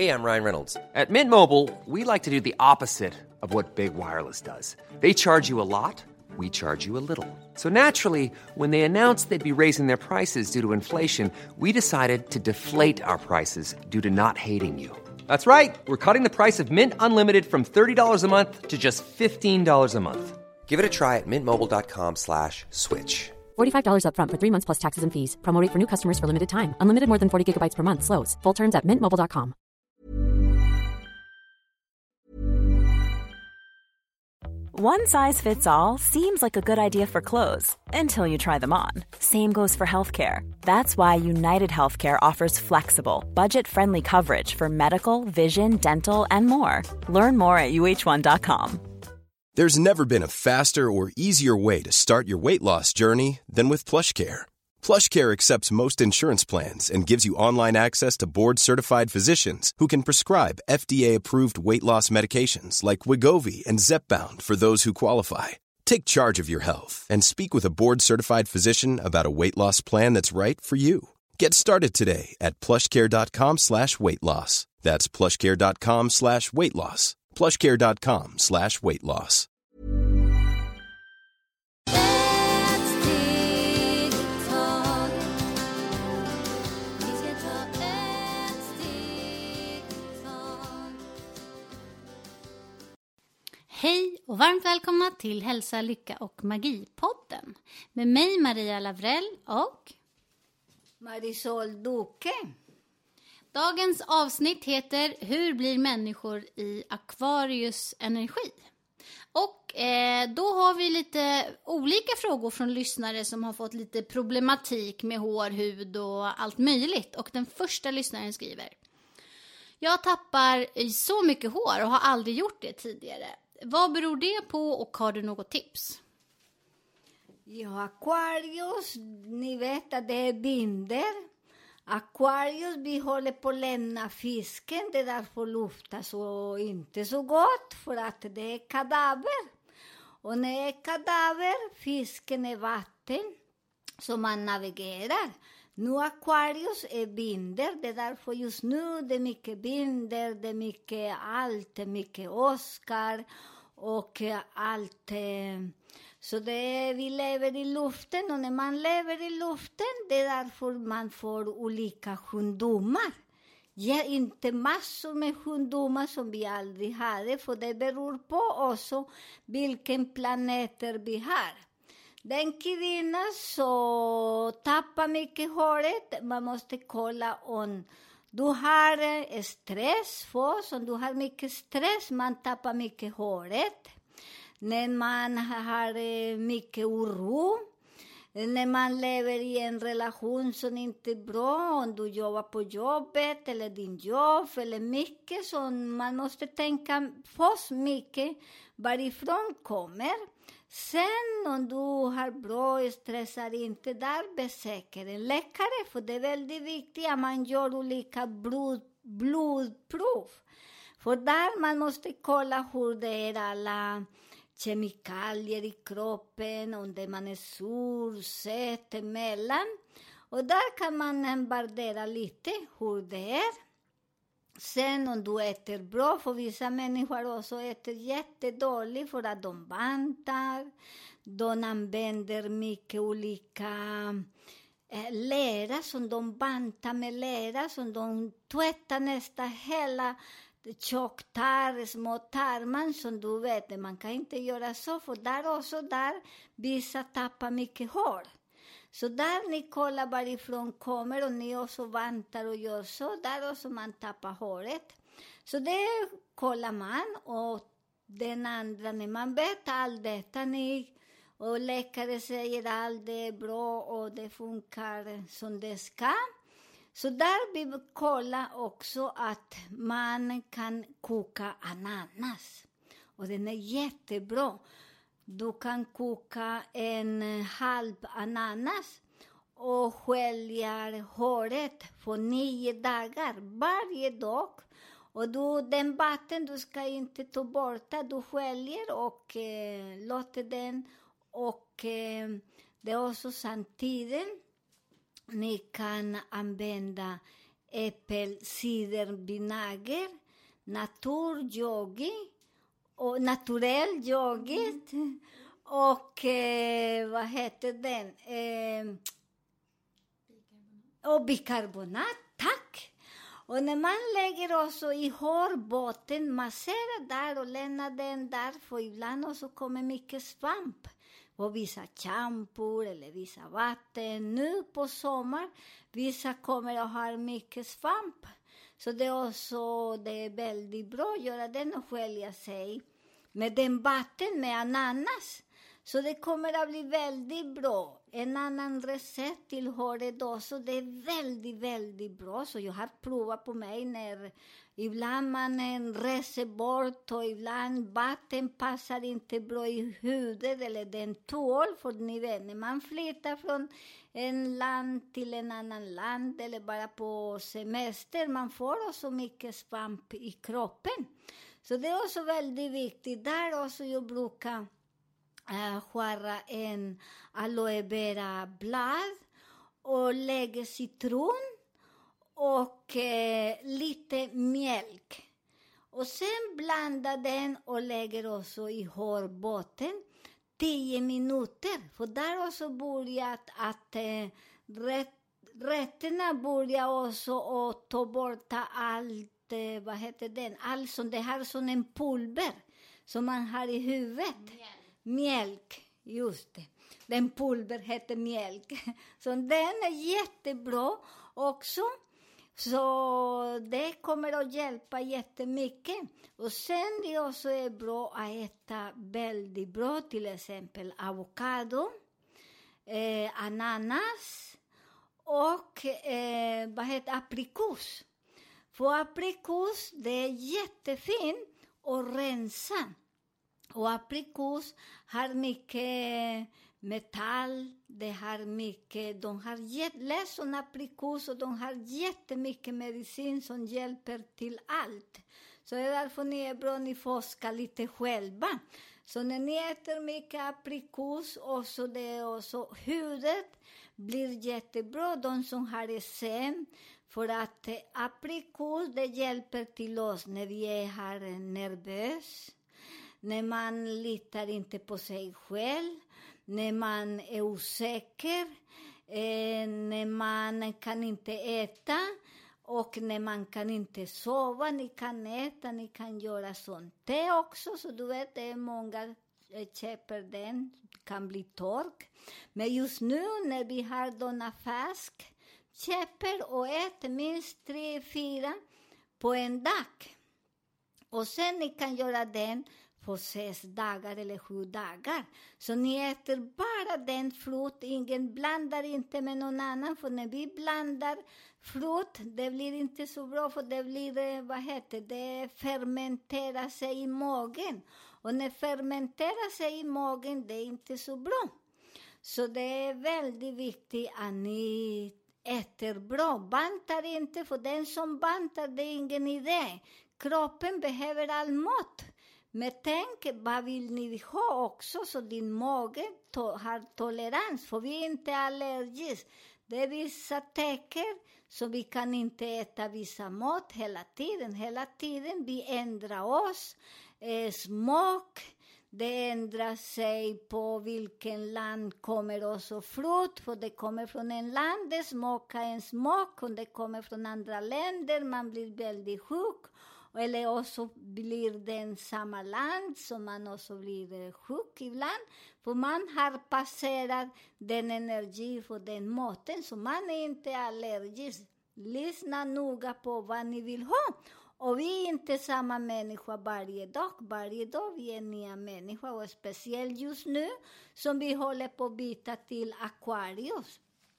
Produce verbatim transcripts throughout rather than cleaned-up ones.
Hey, I'm Ryan Reynolds. At Mint Mobile, we like to do the opposite of what Big Wireless does. They charge you a lot, we charge you a little. So naturally, when they announced they'd be raising their prices due to inflation, we decided to deflate our prices due to not hating you. That's right. We're cutting the price of Mint Unlimited from thirty dollars a month to just fifteen dollars a month. Give it a try at mintmobile.com slash switch. forty-five dollars up front for three months plus taxes and fees. Promo rate for new customers for limited time. Unlimited more than forty gigabytes per month. Slows full terms at mint mobile dot com. One size fits all seems like a good idea for clothes until you try them on. Same goes for healthcare. That's why United Healthcare offers flexible, budget-friendly coverage for medical, vision, dental, and more. Learn more at U H one dot com. There's never been a faster or easier way to start your weight loss journey than with PlushCare. PlushCare accepts most insurance plans and gives you online access to board-certified physicians who can prescribe F D A-approved weight loss medications like Wegovy and Zepbound for those who qualify. Take charge of your health and speak with a board-certified physician about a weight loss plan that's right for you. Get started today at plushcare.com slash weight loss. That's plushcare.com slash weight loss. plushcare.com slash weight loss. Hej och varmt välkomna till Hälsa, Lycka och Magi-podden. Med mig Maria Lavrell och Marisol Duque. Dagens avsnitt heter Hur blir människor i Aquarius energi? Och eh, då har vi lite olika frågor från lyssnare som har fått lite problematik med hår, hud och allt möjligt. Och den första lyssnaren skriver: Jag tappar så mycket hår och har aldrig gjort det tidigare. Vad beror det på och har du något tips? Ja, Aquarius, ni vet att det är binder. Aquarius, vi håller på att lämna fisken. Det därför lufta så inte så gott för att det är kadaver. Och när det är kadaver, fisken är vatten så man navigerar. Nu Aquarius är binder, det är därför just nu det är mycket binder, det är mycket allt, det är mycket Oscar och allt. Så det, vi lever i luften och när man lever i luften det är därför man får olika sjukdomar. Ja, inte massor med sjukdomar som vi aldrig hade, för det beror på också vilken planeter vi har. Den kvinna så tappar mycket håret, man måste kolla om du har stress, för om du har mycket stress, man tappar mycket håret. När man har mycket oro, när man lever i en relation som inte är bra, om du jobbar på jobbet eller din jobb eller mycket, så man måste tänka först mycket varifrån kommer. Sen om du har bra stressar inte där, besöker en läkare, för det är väldigt viktigt att man gör olika blod, blodprov. För där man måste kolla hur det är alla kemikalier i kroppen, om det man är sur, sött, emellan. Och där kan man värdera lite hur det är. Sen om du äter bra, för vissa människor också äter jättedåligt för att de bantar. De använder mycket olika eh, lera som de bantar med lera, som de tvättar nästan hela tjocktarm, små tarmar som du vet. Man kan inte göra så, för där också där vissa tappar mycket hår. Så där ni kollar varifrån kommer och ni också vantar och gör så, där också man tappar håret. Så det kollar man, och den andra, när man vet allt detta, ni, och läkare säger att allt det är bra och det funkar som det ska. Så där vi kollar också att man kan koka ananas, och den är jättebra. Du kan koka en halv ananas och skölja håret för nio dagar varje dag. Och du, den vatten du ska inte ta bort, du sköljer och eh, låter den. Och eh, det är också samtidigt ni kan använda äppelcidervinäger, naturyogi och naturell yoghurt mm. och eh, vad heter den? Eh, och bikarbonat, tack! Och när man lägger också i hårbotten, masserar där och lämnar den där, för ibland också kommer mycket svamp. Och vissa champor eller vissa vatten. Nu på sommar, vissa kommer att ha mycket svamp. Så det är också det är väldigt bra att göra den och skölja sig med den vatten med ananas. Så det kommer att bli väldigt bra. En annan recept till håret också. Det är väldigt, väldigt bra. Så jag har provat på mig när ibland man reser bort och ibland vatten passar inte bra i huvudet eller den tål. För ni vet, när man flyttar från en land till en annan land eller bara på semester, man får också mycket svamp i kroppen. Så det är också väldigt viktigt. Där också jag brukar Uh, skära en aloe vera blad och lägga citron och uh, lite mjölk. Och sen blanda den och lägger också i hårbotten tio minuter. För där också börjat att uh, rätt, rätterna börjar också att ta bort allt, uh, vad heter den? Allt som det har som en pulver som man har i huvudet. Yeah. Mjölk, just det. Den pulver heter mjölk. Så den är jättebra också. Så det kommer att hjälpa jättemycket. Och sen det också är bra att äta väldigt bra. Till exempel avokado, eh, ananas och eh, vad heter aprikos. För aprikos, det är jättefint att rensa. Och aprikos har mycket metall, det har mycket, de har läst om aprikos och de har jättemycket medicin som hjälper till allt. Så det är därför ni är bra, ni forskar lite själva. Så när ni äter mycket aprikos, och så det också huvudet blir jättebra, de som har eksem. För att aprikos, det hjälper till oss när vi är nervösa. När man litar inte på sig själv, när man är osäker, eh, när man kan inte äta och när man kan inte sova. Ni kan äta, ni kan göra sånt. Det också, så du vet, det är många köper den, kan bli tork. Men just nu när vi har denna färsk, köper och äter minst tre, fyra på en dag. Och sen ni kan göra den på sex dagar eller sju dagar. Så ni äter bara den frukt. Ingen blandar inte med någon annan. För när vi blandar frukt, det blir inte så bra. För det blir, vad heter det, fermenterar sig i magen. Och när fermenterar sig i magen, det är inte så bra. Så det är väldigt viktigt att ni äter bra. Bantar inte, för den som bantar, det är ingen idé. Kroppen behöver all mat. Men tänk, vad vill ni ha också så din mage to- har tolerans, för vi är inte allergiska. Det är vissa tecken så vi kan inte äta vissa mat hela tiden. Hela tiden vi ändrar oss, eh, smak, det ändrar sig på vilken land kommer också frukt. För det kommer från en land, det smakar en smak, och det kommer från andra länder, man blir väldigt sjuk. Eller också blir det samma land som man också blir sjuk ibland. För man har passerat den energi för den maten. Så man är inte allergisk. Lyssna noga på vad ni vill ha. Och vi är inte samma människa varje dag. Varje dag vi är nya människor. Och speciellt just nu som vi håller på att byta till Aquarius.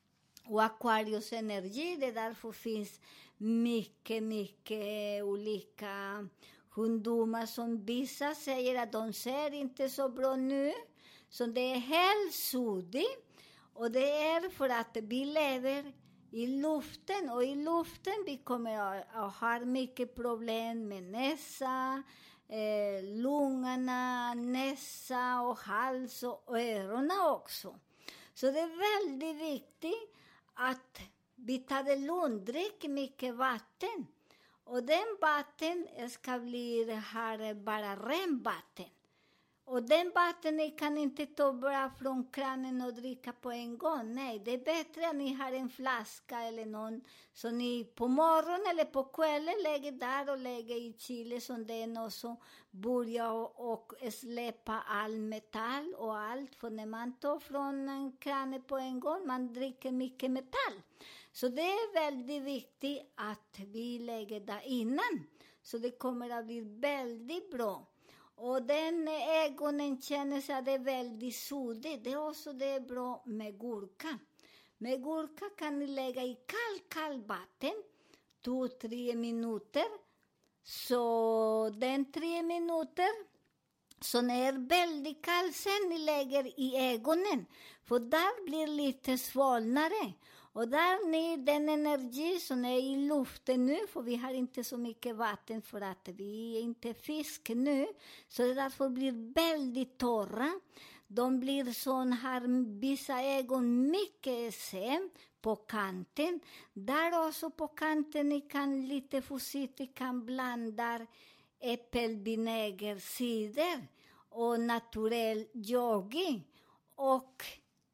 Och Aquarius energi, det därför finns mycket, mycket olika sjukdomar som vissa säger att de ser inte så bra nu. Så det är helt suddigt. Och det är för att vi lever i luften. Och i luften vi kommer att ha mycket problem med näsa, eh, lungorna, näsa och hals och öronen också. Så det är väldigt viktigt att vi tar det lugnt, drick mycket vatten. Och den vatten ska bli här bara ren vatten. Och den vatten ni kan inte ta bara från kranen och dricka på en gång. Nej, det är bättre att ni har en flaska eller någon. Så ni på morgonen eller på kvällen lägger där och lägger i chile som den och så börjar och, och släppa all metall och allt. För när man tar från kranen på en gång, man dricker mycket metall. Så det är väldigt viktigt att vi lägger där innan. Så det kommer att bli väldigt bra. Och den ögonen känner sig att det är väldigt suddigt. Det är också det är bra med gurka. Med gurka kan ni lägga i kall, kall vatten. Två, tre minuter. Så den tre minuter. Så när det är väldigt kall sen ni lägger i ögonen. För där blir lite svalnare. Och där ni den energi som är i luften nu, för vi har inte så mycket vatten för att vi är inte fisk nu. Så det därför blir väldigt torra. De blir sån här, vissa ögon mycket sen på kanten. Där också på kanten ni kan lite försiktigt kan blanda äppelvinägercider och naturell yogi och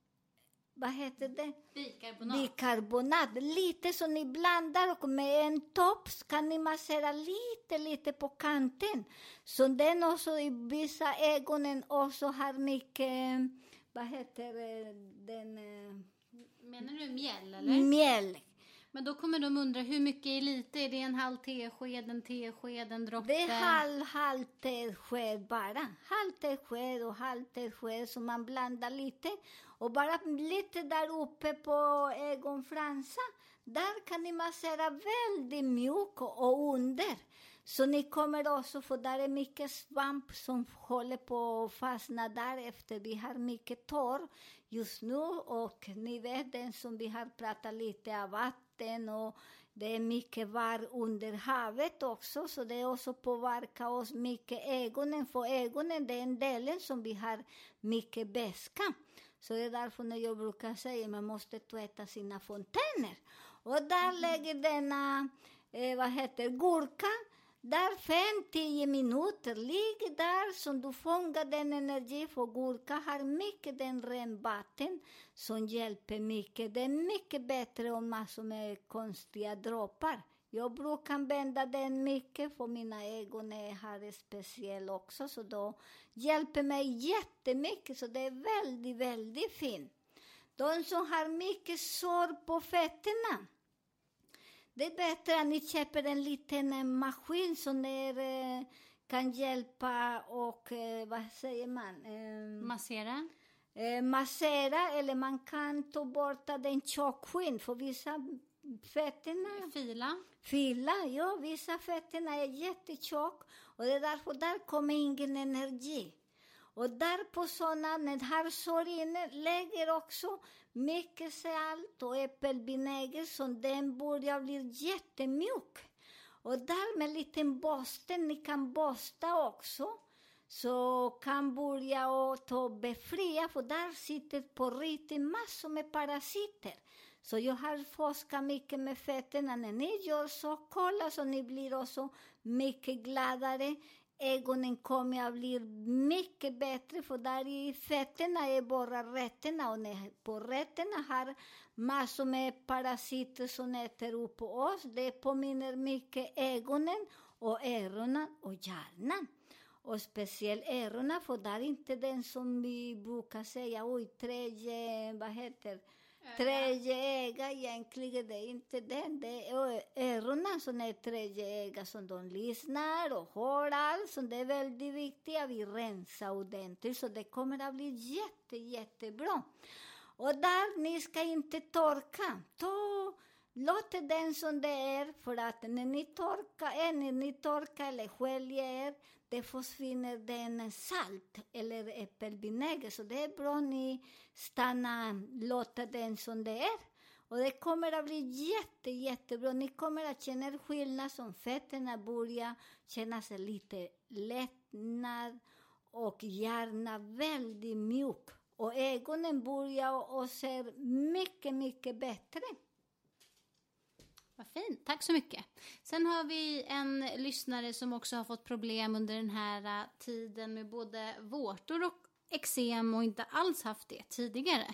vad heter det? Bikarbonat. Bikarbonat. Lite så ni blandar och med en topp kan ni massera lite, lite på kanten. Så den också i vissa ögonen också har mycket, vad heter den? Menar du mjäll eller? Mjäll. Men då kommer de undra hur mycket är lite? Är det en halv tesked, en tesked, en droppe? Det är halv, halv tesked bara. Halv tesked och halv tesked så man blandar lite. Och bara lite där uppe på ögonfransa. Där kan ni massera väldigt mjuk och under. Så ni kommer också, för där är mycket svamp som håller på att fastna där efter. Vi har mycket torr just nu och ni vet den som vi har pratat lite av vatten och det är mycket var under havet också. Så det också påverkar oss mycket ögonen. För ögonen det är en del som vi har mycket beska. Så det är därför när jag brukar säga att man måste tvätta sina fontäner. Och där lägger denna, eh, vad heter gurka. Där fem till tio minuter ligger där som du fångar den energi. För gurka har mycket den ren vatten som hjälper mycket. Det är mycket bättre om massor med konstiga droppar. Jag brukar använda den mycket för mina ögon är speciell också. Så då hjälper mig jättemycket. Så det är väldigt, väldigt fint. De som har mycket sår på fötterna. Det är bättre att ni köper en liten maskin som är, kan hjälpa och, vad säger man? Massera? Massera, eller man kan ta bort den tjockskinn för vissa fötterna. Fila? Fila, ja. Vissa fötterna är jättetjock och det är därför där kommer ingen energi. Och där på sådana, när här sårinne lägger också mycket salt och äppelvinäger som den börjar bli jättemjuk. Och där med en liten borste, ni kan borsta också. Så kan börja och ta befria, för där sitter på riktigt massor med parasiter. Så jag har forskat mycket med fötterna. När ni gör så, kolla så ni blir också mycket gladare. Ögonen kommer att bli mycket bättre, för där i fötterna är bara rötterna. Och på rötterna har massor med parasiter som äter upp på oss. Det påminner mycket ögonen och öronen och hjärnan. Och speciellt öronen, för där är inte den som vi brukar säga, oj, tredje, vad heter tredje öga egentligen, det är inte den. Det är öronen som är tredje öga som de lyssnar och hör allt. Så det är väldigt viktigt att vi rensar ordentligt. Så det kommer att bli jätte, jättebra. Och där, ni ska inte torka. Ta, låt den som det är. För att när ni torkar, när ni torkar eller sköljer er, det försvinner den salt eller äppelvinäger. Så det är bra att ni stannar, låta den som det är. Och det kommer att bli jätte, jättebra. Ni kommer att känna skillnad som fötterna börjar känna sig lite lättnad. Och hjärnan väldigt mjuk. Och ögonen börjar och ser mycket, mycket bättre. Vad fint, tack så mycket. Sen har vi en lyssnare som också har fått problem under den här tiden med både vårtor och eksem och inte alls haft det tidigare.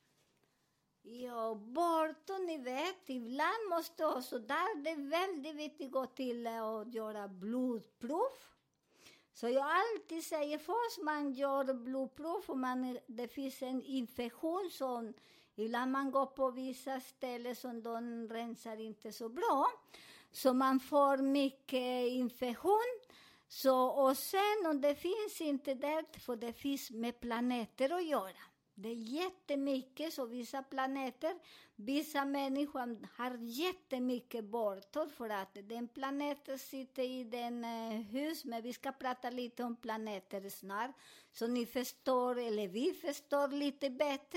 Ja, vårtor, ni vet, ibland måste också där det är väldigt viktigt att gå till att göra blodprov. Så jag alltid säger först man gör blodprov och man, det finns en infektion som ibland man går på vissa ställen som de rensar inte så bra. Så man får mycket infektion. Så, och sen om det finns inte det, för det finns med planeter att göra. Det är jättemycket, så vissa planeter, vissa människor har jättemycket vårtor för att den planeten sitter i den uh, hus, men vi ska prata lite om planeter snart. Så ni förstår, eller vi förstår lite bättre.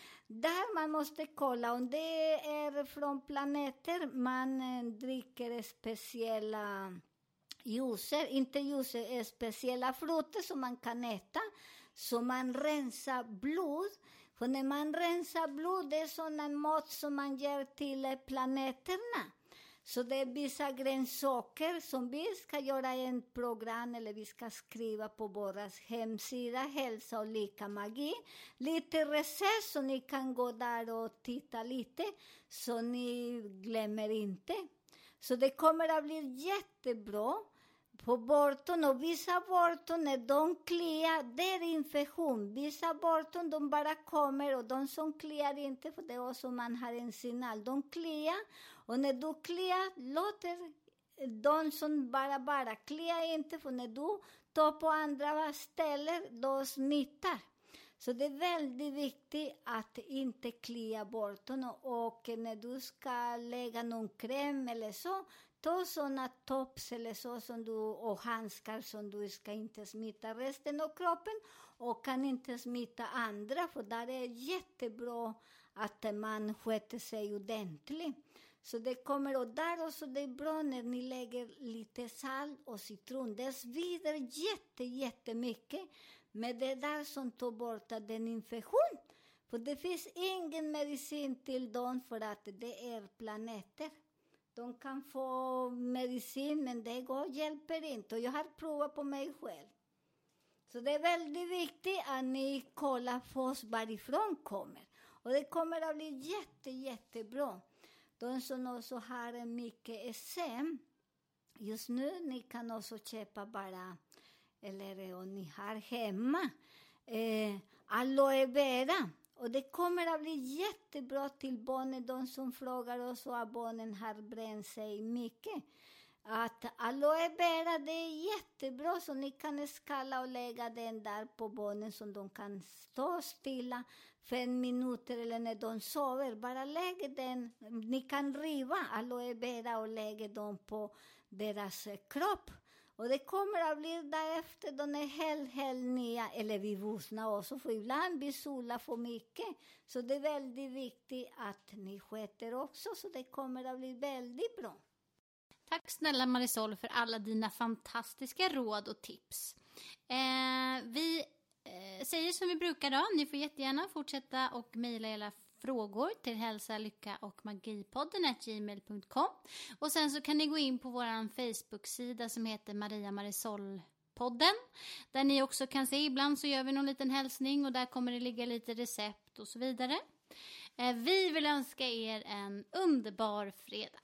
Där man måste kolla om det är från planeter man uh, dricker speciella juicer, inte juicer, speciella frukter som man kan äta. Så man rensar blod. För när man rensar blod, det är sådana mat som man ger till planeterna. Så det är vissa grönsaker som vi ska göra en program, eller vi ska skriva på vår hemsida, Hälsa och Lika Magi. Lite recept så ni kan gå där och titta lite, så ni glömmer inte. Så det kommer att bli jättebra. På vårton, och vissa vårton när de kliar, det är infektion. Vissa vårton de bara kommer, och de som kliar inte, för det är också man har en signal. De kliar, och när du kliar låter de som bara bara kliar inte, för när du tar på andra ställen då smittar. Så det är väldigt viktigt att inte klia vårton, och, och när du ska lägga någon kräm eller så, ta sådana tops eller så som du, och handskar som du ska inte smitta resten av kroppen och kan inte smitta andra, för där är det jättebra att man sköter sig ordentligt. Så det kommer, och där också det är bra när ni lägger lite salt och citron. Det svider jätte, jättemycket med det där som tar bort den infektion. För det finns ingen medicin till dem, för att det är planeter. De kan få medicin, men det går, hjälper inte. Och jag har provat på mig själv. Så det är väldigt viktigt att ni kollar först varifrån kommer. Och det kommer att bli jätte, jättebra. De som också har mycket eksem, just nu ni kan också köpa bara, eller om ni har hemma, eh, aloe vera. Och det kommer att bli jättebra till barnen, de som frågar oss, och att barnen har bränt sig mycket. Att aloe vera, det är jättebra, så ni kan skala och lägga den där på barnen, så de kan stå stilla fem minuter eller när de sover. Bara lägg den, ni kan riva aloe vera och lägga dem på deras kropp. Och det kommer att bli därefter, de är helt, helt nya, eller vi vuxna också, för ibland vi solar för mycket. Så det är väldigt viktigt att ni sköter också, så det kommer att bli väldigt bra. Tack snälla Marisol för alla dina fantastiska råd och tips. Eh, vi eh, säger som vi brukar då, ni får jättegärna fortsätta och mejla era frågor till hälsa, lycka och magipodden at gmail punkt com. Och sen så kan ni gå in på vår Facebook-sida som heter Maria Marisol-podden. Där ni också kan se, ibland så gör vi någon liten hälsning och där kommer det ligga lite recept och så vidare. Eh, vi vill önska er en underbar fredag.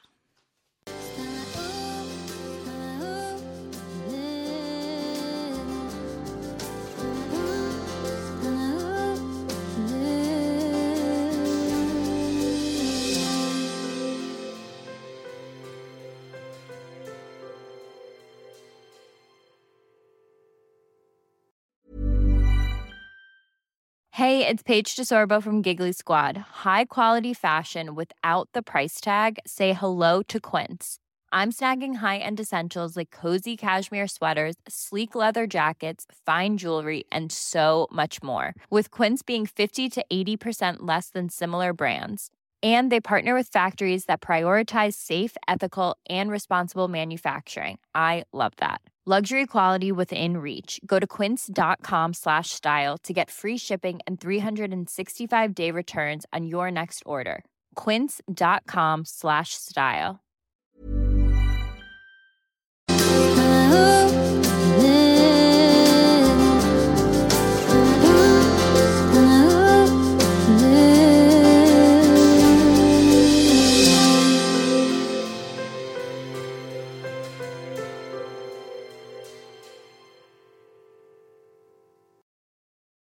Hey, it's Paige DeSorbo from Giggly Squad. High quality fashion without the price tag. Say hello to Quince. I'm snagging high-end essentials like cozy cashmere sweaters, sleek leather jackets, fine jewelry, and so much more. With Quince being fifty to eighty percent less than similar brands. And they partner with factories that prioritize safe, ethical, and responsible manufacturing. I love that. Luxury quality within reach. Go to quince.com slash style to get free shipping and three sixty-five day returns on your next order. Quince.com slash style.